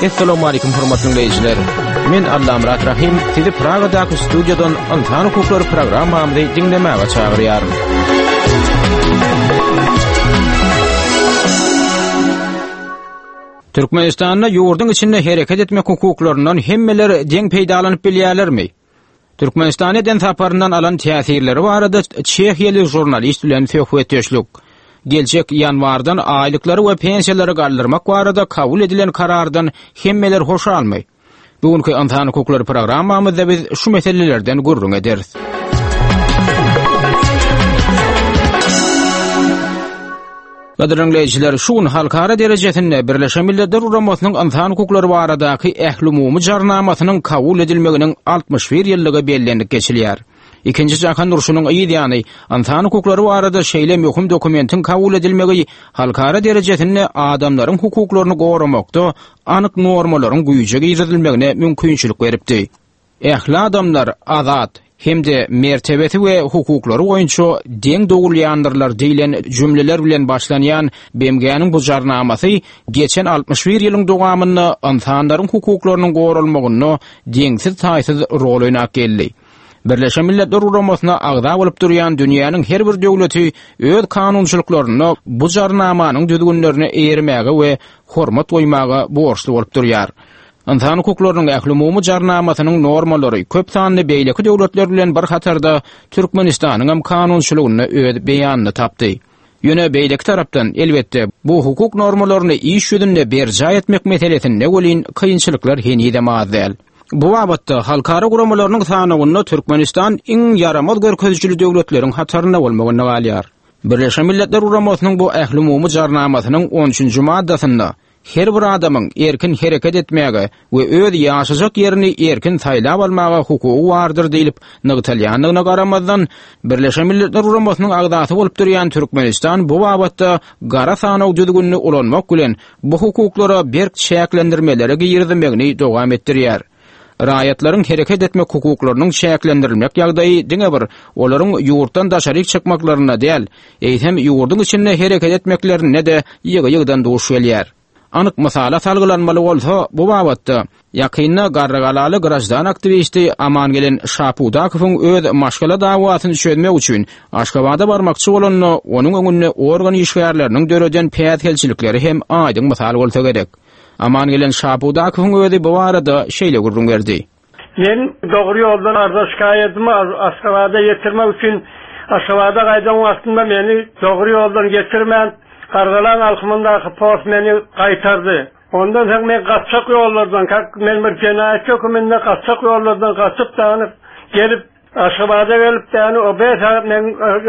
Assalamu alaykum hormatly dinleyijiler. Men Allah Murat Rahim, sizi Praga'daki studiodan insan hukukları programmamyzy dinlemäge çagyrýarym. Türkmenistanda ýurdun içinde hereket etmek hukuklarynyň hemmeler deň peýdalanyp bilýärlermi? Türkmenistan eden saparyndan alan täsirleri barada Çehiýaly jurnalist bilen söhbetleşdik. Gelecek yanvardan aýlyklary we pensiýalary galdyrmak barada kabul edilen karardan hemmeler hoş almy. Bugünkü insan hukukları programmamyzda biz şu meselelerden gurrun ederiz. Gaderleýijiler, şuň halkara derejesinde Birleşen Milletler Uramasnyň insan hukukları baradaky ählumumy jarnamasynyň kabul edilmeginiň 61 ýyllygy bellendik geçilýär. Ikinji jahan uruşunyň ýa-ni insan hukukları barada şeýle möhüm dokumentin kabul edilmegi halkara derejesinde adamlaryň hukuklaryny goramakda anyk normalaryň güýje girizilmegine mümkinçilik beripdi. Ähli adamlar azat hemde mertebeti we hukuklary boýunça deň dogulýandyrlar diýilen jümleler bilen başlanýan BMG'niň bu jarnamasy geçen 61 ýylyň dowamyny insanlaryň hukuklarynyň goralmagyny deňsiz taýsyz rol oýnap geldi. Birleşen Milletler Uramasına agda bolup durýan dünýäniň her bir döwleti öz kanunçylyklaryny bu jarnamanyň düzgünlerini eýermäge we hormat goýmaga borçly bolup durýar. İnsan hukuklarynyň ählumumy jarnamasynyň normalary köp sanly beýleki döwletler bilen bir hatarda Türkmenistanyň hem kanunçylygyny öz beýanyny tapdy. Ýöne beýleki tarapdan elbetde bu hukuk normalaryny iş ýüzünde berja etmek meselesinde welin kynçylyklar henüde mazel. Bu wabatda halkara guramalarynyň sanagyny Türkmenistan iň yaramaz görkezjili döwletleriň hatarına bolmagyny galýar. Birleşen Milletler Uramasnyň bu ählumumy jarnamasynyň 13-nji maddasynda her bir adamyň erkin hereket etmäge we öz ýaşajak ýerini erkin saýlap almaga hukugy bardyr diýilip nygtalýanlygyna garamazdan Birleşen Milletler Uramasnyň agdaty bolup durýan Türkmenistan bu wabatda gara sanaw düzgünni ulanmak bilen bu hukuklara berk şäklendirmeleri girizmegini dowam etdirýär. Raýatlaryň hereket etmek hukuklarynyň şäklendirilmek ýagdaýy diňe bir olaryň ýurtdan daşaryk çykmaklaryna däl, eýsem ýurduň içinde hereket etmeklerine de ýygy-ýygydan duş gelýär. Anyk mysala salgylanmaly bolsa, bu wabatda ýakynda garragalaly grajdan aktivisti Amangelen Şapudakowyň öz maşgala dawatyny çözmek üçin Aşgabatda barmakçy bolany onuň öňünde organ işgärleriniň döreden päýtgelçilikleri hem aýdyň mysal bolsa gerek. Amangelen Şapudakowyň özi bu barada şeýle gurrun berdi. Men dogry ýoldan arda şikaýetimi Aşgabatda ýetirmek üçin Aşgabatda gaýdan wagtynda meni dogry ýoldan getirmän Kargalan halkymyndaky post meni gaýtardy. Ondan soň men gaçak ýollardan, men bir jenaýat höküminde gaçak ýollardan gaçyp danyp gelip Aşgabatda gelip dany o 5 saat men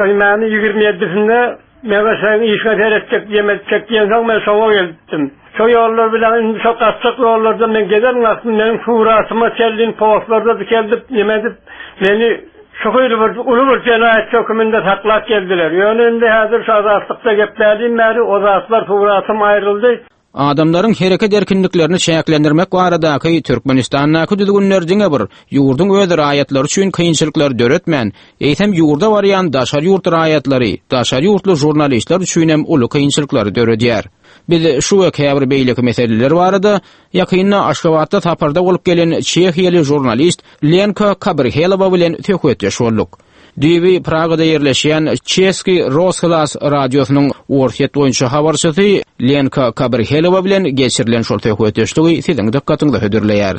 27-sinde mega sen işe gerekçek yemek çekdiň soň men şoňa geldim. Şo ýollar bilen şo gaçak ýollardan men geden wagtym meniň şurasyma çeldin postlarda dikildip ýemedip meni şoýly bir uly bir jenaýat höküminde taklap geldiler. Ýönünde häzir şazatlıkda geplädim bäri o zatlar şurasym aýryldy. Adamlaryň hereket erkinliklerini şäklendirmek baradaky Türkmenistanyň düzgünler diňe bir ýurdun öz raýatlary üçin kynçylyklar döretmän, eýsem ýurda barýan daşar ýurt raýatlary, daşar ýurtly jurnalistler üçin hem uly kynçylyklary döredýär. Biz şu we käbir beýleki meseleler barada ýakynda Aşgabatda saparda bolup gelen Çehiýaly jurnalist Lenka Kabrhelova bilen söhbetleşip bolduk. Divi Praga'da yerleşen Český rozhlas radiosynyň orsiýet boýunça habarçysy Lenka Kabrhelova bilen geçirilen şol söhbetleşigi siziň dikkatyňyza hödürleýär.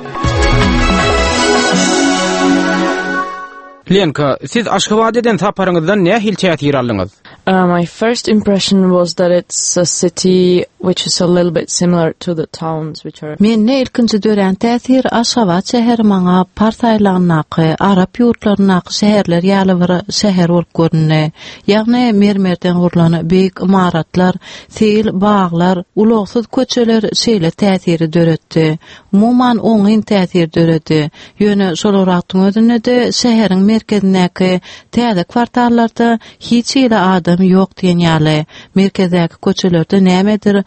Lenka, siz Aşgabatdan saparyňyzdan nähil täsir aldyňyz? My first impression was that it's a city which is a little bit similar to the towns which are... Men ilkinci dören täsir Aşgabat şäheri maňa partaýlanynaky, Arap ýurtlarynaky şäherler ýaly bir şäher bolup görünne. Ýagny mermerden gurulany beýik imaratlar, seýil baglar, ulaksız köçeler şeýle täsiri döretdi. Umuman oňyn täsir döretdi. Ýöne şolarakdyň özünde de şäheriň merkezindäki täze kwartallarda hiç ýyla adam ýok diýen ýaly. Merkezdäki köçelerde nämedir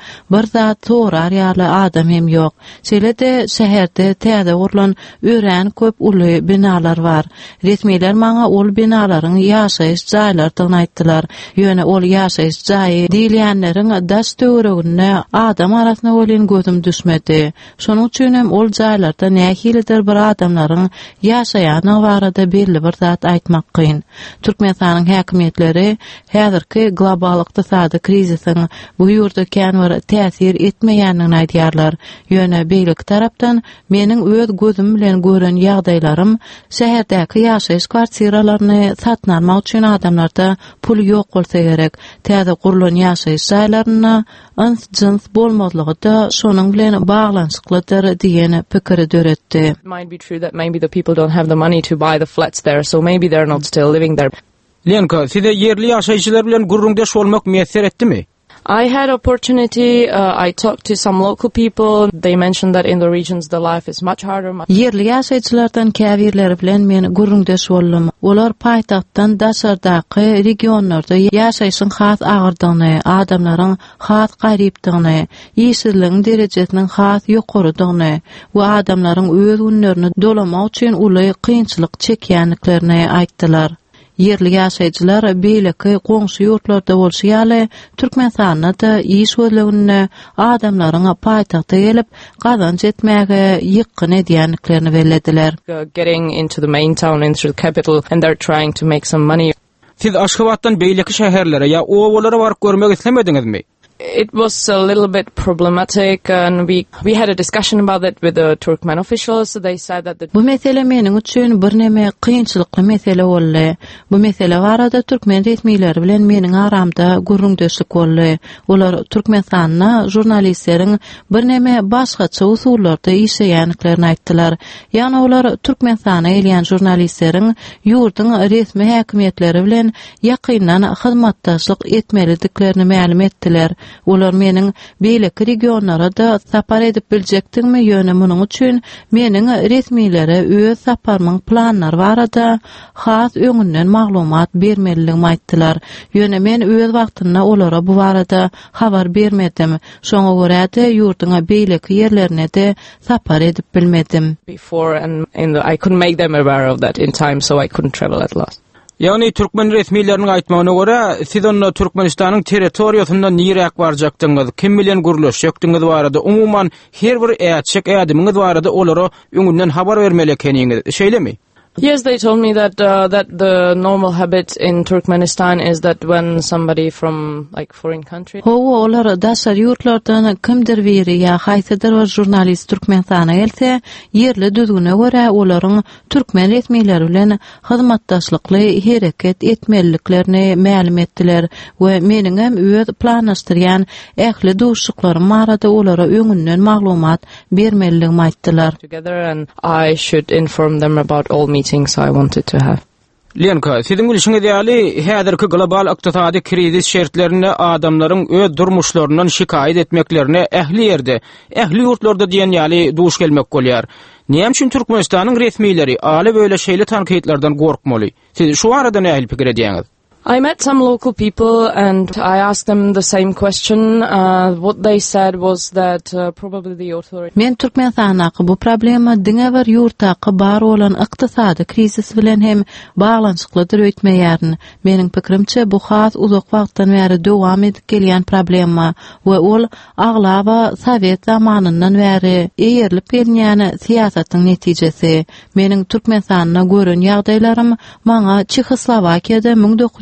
bir zat sorar ýaly adam hem ýok. Şeýle-de şäherde täze gurulan ören köp uly binalar bar. Resmiler maňa ol binalaryň ýaşaýyş jaýlaryny aýtdylar. Ýöne ol ýaşaýyş jaýy diýilýänleriň daş töweregine adam arasyna bolan gözüm düşmedi. Şonuň üçin hem ol jaýlarda nähilidir bir adamlaryň ýaşaýany barada belli bir zat aýtmak kyn. Türkmenistanyň häkimetleri häzirki global ykdysady krizisiň bu ýurda känwir täsir etmeýändigini aýdýarlar. Ýöne beýlik tarapdan meniň öz gözüm bilen gören ýagdaýlarym şäherdäki ýaşaýyş kwartiralaryny satyn almak üçin adamlarda pul ýok bolsa gerek. Täze gurulan ýaşaýyş jaýlaryna ins-jins bolmazlygy da şonuň bilen baglanşyklydyr diýen pikiri döretdi. It might be true that maybe the people don't have the money to buy the flats there, so maybe they're not still living there. Lenka, size yerli ýaşaýjylar bilen gurrundaş bolmak meýser etdimi? I had opportunity, I talked to some local people. They mentioned that in the regions the life is much harder. Yerli ýaşaýjylardan käbirleri bilen men gurrundaş boldum. Olar paýtagtdan daşardaky regionlarda ýaşaýyşyň has agyrdygyny, adamlaryň has garypdygyny, ýeşilligiň derejesiniň has ýokarydygyny we adamlaryň öz günlerini dolamak üçin uly kynçylyk çekýänliklerini aýtdylar. Yerli ýaşaýjylar beýleki goňşy ýurtlarda bolşýaly Türkmenistanda da iş wölegini adamlaryň paýtagta gelip gazanç etmäge ýykyn edýänliklerini bellediler. Getting into the main town, into the capital, and they're trying to make some money. Siz Aşgabatdan beýleki şäherlere ýa owalara baryp görmek islemediňizmi? It was a little bit problematic, and we had a discussion about it with the Turkmen officials. They said that bu mesele meniň üçin bir neme kynçylykly mesele boldy. Bu mesele barada Türkmen resmiýetleri bilen meniň aramda gurrundaşlyk boldy. Olar Türkmenistanyň jurnalistleriň bir neme başgaça usullarda işleýänliklerini aýtdylar. Ýani olar Türkmenistana gelýän jurnalistleriň ýurduň resmi häkimetleri bilen ýakyndan hyzmatdaşlyk etmeliliklerini ma'lum etdiler. Olar meniň beýleki regionlara da sapar edip biljekdigmi ýöne munyň üçin meniň resmiýetlere öz saparmyň planlary barada has öňünden maglumat bermeliligimi aýtdylar. Ýöne men öz wagtynda olara bu barada habar bermedim. Şoňa görä-de ýurduň beýleki ýerlerine de sapar edip bilmedim. Before and I couldn't make them aware of that in time, so I couldn't travel at last. Yani Türkmen resmiýetleriniň aýtmagyna görä, siz onda Türkmenistanyň territoriýasyndan niýerek barjakdyňyz, kim bilen gurulşýakdyňyz barada umuman her bir äçek ädimiňiz barada olara öňünden habar bermeli ekeniňiz. Şeýlemi? Yes, they told me that the normal habit in Turkmenistan is that when somebody from like foreign country. Olar daşar ýurtlardan kimdir biri ýa haýsydyr bir jurnalist Türkmenistana gelse, yerli düzgüne görä olaryň Türkmen resmiýetleri bilen hyzmatdaşlykly hereket etmeliliklerini ma'lum etdiler we meniň hem öz planlaşdyrýan ähli duşluklarym barada olara öňünden maglumat bermeliligimi aýtdylar. Together, and I should inform them about all meetings I wanted to have. Lenka, siziň bilişiňiz ýaly häzirki global ykdysady krizis şertlerinde adamlaryň öz durmuşlaryndan şikayet etmeklerine ähli ýerde, ähli ýurtlarda diýen ýaly duş gelmek bolýar. Näme üçin Türkmenistanyň resmiýetleri aly böyle şeýle tankytlardan gorkmaly? Siz şu arada nähili pikir edýäňiz? I met some local people and I asked them the same question. What they said was that probably the authority. Men Türkmenistanyň bu problema diňe bir ýurtdaky bar bolan ykdysady krizis bilen hem baglanşyklydyr öýtmeýärin. Meniň pikirimçe bu has uzak wagtdan beri dowam edip gelýän problema we ol aglaba Sowet zamanyndan beri eýerilip gelýän siýasatyň netijesi. Meniň Türkmenistanyň gören ýagdaýlarym maňa Çehoslowakiýada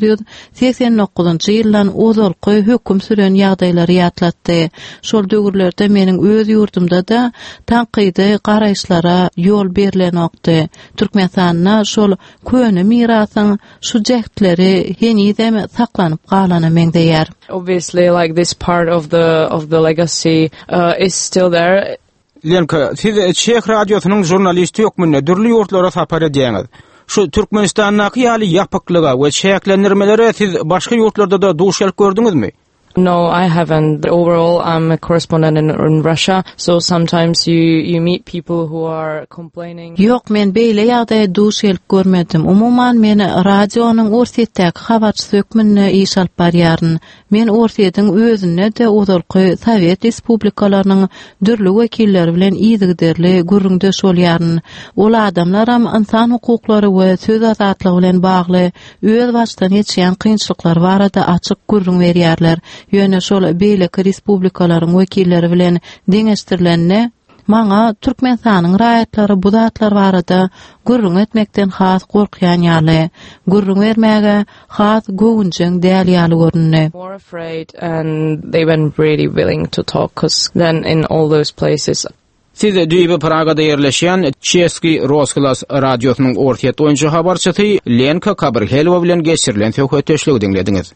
1989-njy ýyldan ozalky höküm süren ýagdaýlary ýatlatdy. Şol döwürlerde meniň öz ýurdumda da tanqydy garaýşlara ýol berilenokdy. Türkmenistanyň şol köne mirasyň şu jehtleri henizem saklanyp galany meňdeýär. Obviously, like this part of the legacy is still there. Lenka, siz Çeх radiosynyň jurnalisti ýokmyny dürli ýurtlara sapar edýäňiz. Şu Türkmenistanyň ýaly ýapyklyga we çäklendirmelere siz başga ýurtlarda da duş gelip gördüňizmi? No, I haven't. Overall, I'm a correspondent in Russia, so sometimes you meet people who are complaining. Yok, men beýle ýagdaýa duş gelip görmedim. Umuman men radionyň orsetdäki habarçy sökmünne iş alyp barýaryn. Men orsedyň özüne de odalky Sowet respublikalarynyň dürli wekilleri bilen ýygyderli gürrüňdeş bolýaryn. Ol adamlaram insan hukuklary we söz azatlygy bilen bagly öz başdan geçýän kynçylyklar barada açyk gürrüň berýärler. Ýöne şol beýleki respublikalaryň wekilleri bilen deňeşdirilende maňa Türkmenistanyň raýatlary bu zatlar barada gürrüň etmekden has gorkýan ýaly. Gürrüň bermäge has gowunjyň däl ýaly görünýär. More afraid, and they weren't really willing to talk, 'cause then in all those places. Siz düýbe Pragada ýerleşýän Çeski Rosklas radiosynyň ortiýet oýunçy habarçysy Lenka Kabrhelova bilen geçirilen söhbetdeşligi dinlediňiz.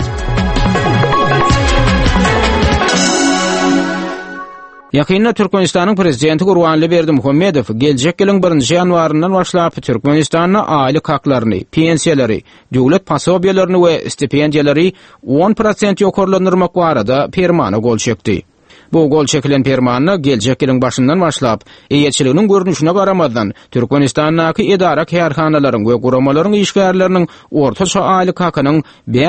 Ýakynda Türkmenistanyň prezidenti Gurbanly Berdimuhammedow geljek ýylyň 1-nji ýanwaryndan başlap Türkmenistanyň aýlyk haklaryny, pensiýalary, döwlet pasobiýalaryny we stipendiýalary 10% ýokarlandyrmak barada fermana gol çekdi. Bu gol çekilen fermany geljek ýylyň başyndan başlap eýetçiliginiň görnüşine garamadan Türkmenistanyň edara kärhanalaryň we guramalaryň işgärleriniň ortaça aýlyk hakynyň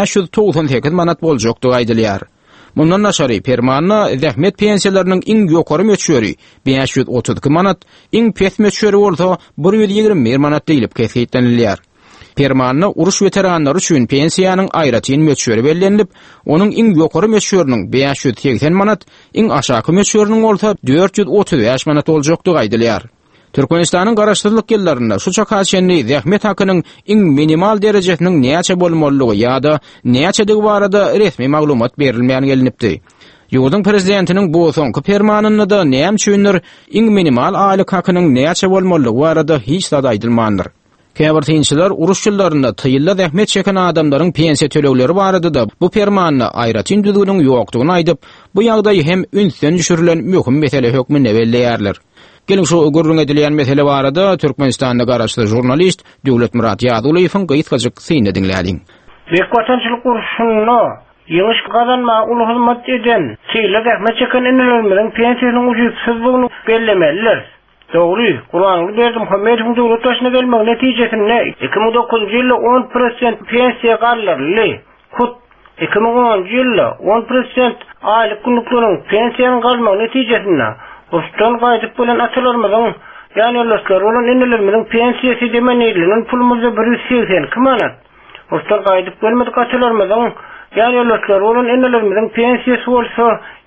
598 manat boljakdygy aýdylýar. Mundan naşary fermany zähmet pensiýalarynyň iň ýokary möçberi 532 manat, iň pes möçberi bolsa 120 manat diýilip kesgitlenilýär. Fermany uruş veteranlary üçin pensiýanyň aýratyn möçberi bellenilip, onuň iň ýokary möçberiniň 580 manat, iň aşaky möçberiniň bolsa 435 manat boljakdygy aýdylýar. Türkmenistanyň garaşdyrlyk ýyllarynda şu çakaçenli zähmet hakynyň iň minimal derejesiniň näçe bolmalygy ýa-da näçedigi barada resmi maglumat berilmän gelinipdi. Ýurdun prezidentiniň bu soňky fermanyny da näme üçindir iň minimal aýlyk hakynyň näçe bolmalygy barada hiç zat aýdylmandyr. Käbir tynçylar uruş ýyllarynda tyýylla zähmet çeken adamlaryň pensiýa tölegleri barada da bu fermanyny aýratyn düzgünüň ýokdugyny aýdyp, bu ýagdaý hem ünsden düşürilen möhüm mesele hökmünde belleýärler. Gelin şu gurrun edilýän mesele barada Türkmenistanda garaşly jurnalist Döwlet Murat Ýadulyň gyýtgaçyk syny dinlädiň. Beýikwatançylyk urşuny ýyňyş gazanma uly hyzmat eden tyýylla zähmet çeken ineleriň pensiýasynyň ujutsuzlygyny bellemeliler. Dogry, Gurbanly Berdimuhammedowyň döwlet başyna gelmek netijesinde 2009-njy ýylda 10% pensiýa garlarly. 2010-njy ýylda 10% aýlyk günlüklaryň pensiýany galmak netijesinde Ostan gaýdyp bilen atalarymyň, ýani ýoldaşlar bolan inelerimizin pensiýasy demenýärligiň pulumyzy 182 manat. Ostan gaýdyp gelmedik atalarymyň, ýani ýoldaşlar bolan inelerimizin pensiýasy bolsa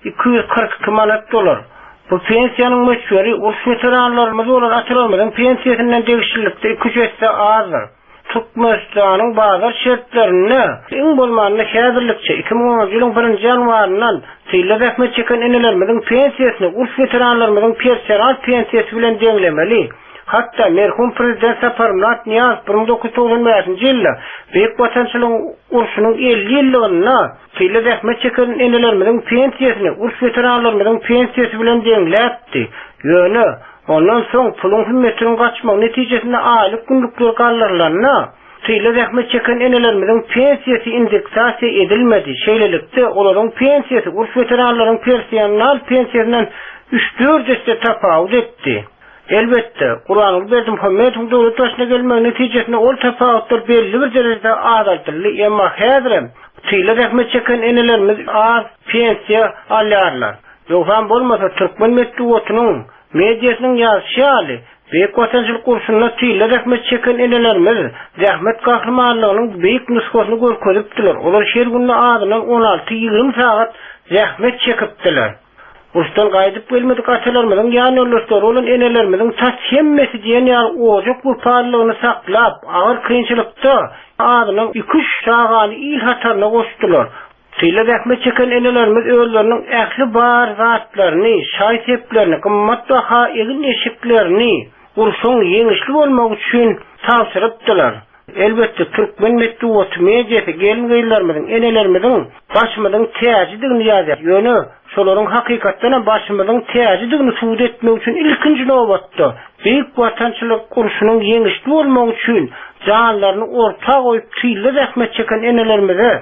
242 manat dolar. Bu pensiýanyň möçberi uruş veteranlarymyz bolan atalarymyň pensiýasynyň degişlikde 200 azdyr. Türkmenistanyň bazar şertlerini iň bolmanyny häzirlikçe 2010 ýylyň 1-nji ýanwaryndan tyýylla zähmet çeken inelerimizin pensiýasyny uruş veteranlarynyň pensiýasy bilen deňlemeli. Hatda merhum prezident Saparmurat Niyaz 1995-nji ýylda Beýik Watançylyk urşunyň 50 ýyllygyna tyýylla zähmet çeken inelerimizin pensiýasyny uruş veteranlarynyň pensiýasy bilen deňläpdi. Ýöne ondan soň pulun hümmetiniň gaçmak netijesinde aýlyk günlükler gallarlaryna tyýylla zähmet çeken enelerimizin pensiýasy indeksasiýa edilmedi. Şeýlelikde olaryň pensiýasy uruş veteranlarynyň pensiýasyndan 3-4 deste tapawut etdi. Elbetde, Gurbanly Berdimuhammedowyň döwlet başyna gelmek netijesinde ol tapawutlar belli bir derejede azaltyldy, emma häzir tyýylla zähmet çeken enelerimiz az pensiýa alýarlar. Ýogam bolmasa Türkmen medeniýetiniň mediýasynyň ýaşaýaly beýik watançylyk urşunyna tyýylla zähmet çeken enelerimiz zähmet gahrmanlygynyň beýik nusgasyny görkezipdiler. Olar şeýle günde adynyň 16-20 saat zähmet çekipdiler. Urşdan gaýdyp gelmedik atalarymyň ýani ýoldaşlar bolan enelerimizin taş hemmesi diýen ýar ojak bu parlygyny saklap, agyr kynçylykda adynyň 2-3 sagany il hataryna goşdular. Tyýylla zähmet çeken enelerimiz özleriniň ähli bar zatlaryny, şaýteplerini, gymmat baha egin eşiklerini urşuň ýeňişli bolmak üçin tapşyrypdylar. Elbetde Türkmen mediýasy gelin gaýlaryň enelerimizin başymyzyň täjidigini ýazýar. Ýöne şolaryň hakykatdan başymyzyň täjidigini suwd etmek üçin ilkinji nowbatda beýik watançylyk urşunyň ýeňişli bolmak üçin janlaryny orta goýup tyýylla zähmet çeken enelerimize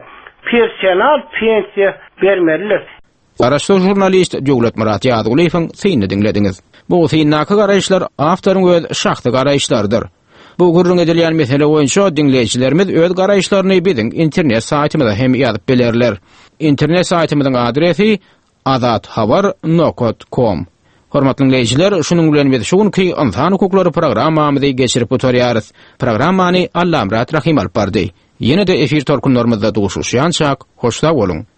personal pensiya bermeliler. Araşdırma jurnalist Jowlet Murat Ýadygulyň syny dinlediňiz. Bu synaky garaýşlar awtoryň öz şahsy garaýşlarydyr. Bu gurrun edilýän mesele boýunça dinleýijilerimiz öz garaýşlaryny biziň internet saýtymyzda hem ýazyp bilerler. İnternet saýtymyzyň adresi azathabar.com. Hormatly dinleýijiler, şunuň bilen biz şuňky insan hukuklary programmamyzy geçirip oturýarys. Programmany Allamrat Rahim alp bardy. Ýene-de efir torkunlarymyzda duşuşýançak, hoşda bolun.